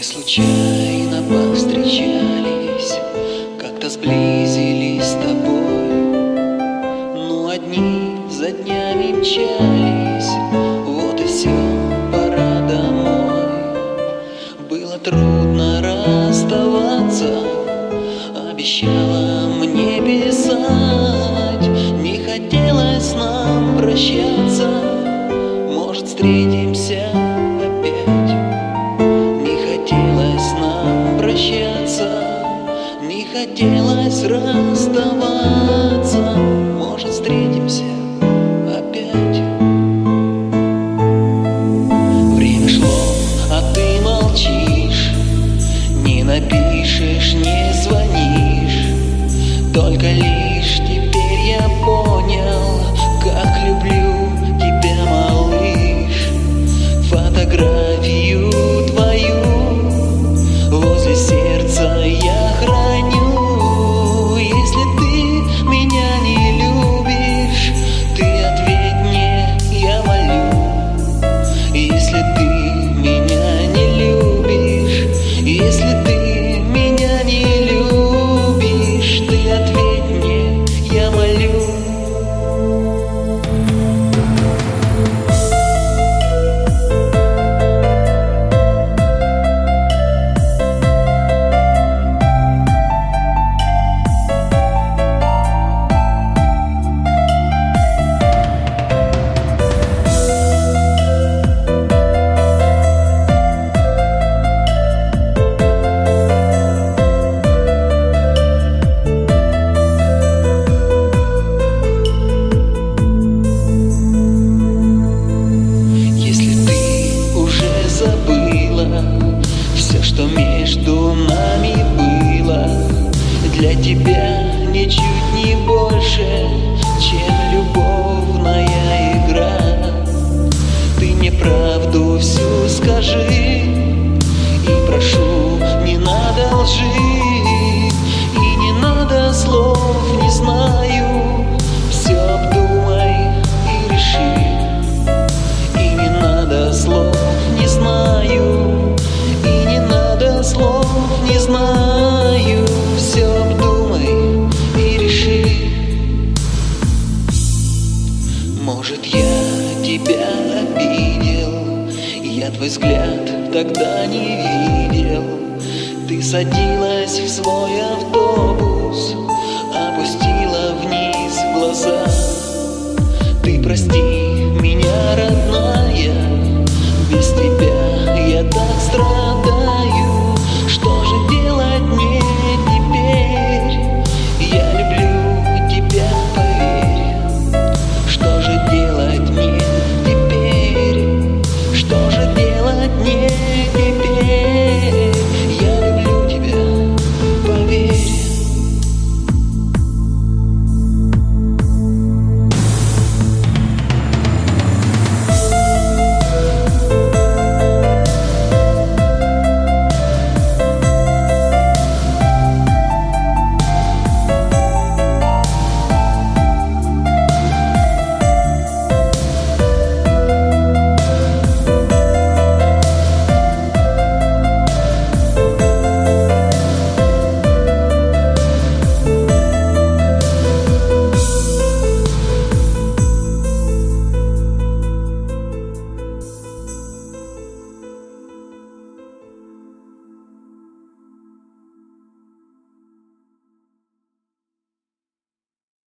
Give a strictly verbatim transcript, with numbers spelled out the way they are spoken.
Мы случайно повстречались, как-то сблизились с тобой, но одни за днями мчались, вот и все, пора домой. Было трудно расставаться, обещала мне писать, не хотелось нам прощаться, может, встретимся опять. Не хотелось нам прощаться, не хотелось расставаться, может, встретимся опять. Время шло, а ты молчишь, не напишешь, не звонишь. Только лишь теперь я понял, как люблю тебя, малыш. Фотографию твою возле сердца я храню. Если ты меня не любишь, ты ответь мне, я молю. Если ты меня не любишь, если ты меня не любишь, ты ответь мне, я молю. Все, что между нами было, для тебя ничуть не больше, чем любовная игра. Ты мне правду всю скажи, и прошу, не надо лжи, и не надо слов, не знаю, все обдумай и реши. И не надо слов, не знаю, слов не знаю, все обдумай и реши. Может, я тебя обидел, я твой взгляд тогда не видел. Ты садилась в свой автобус, опустила вниз глаза. Ты прости,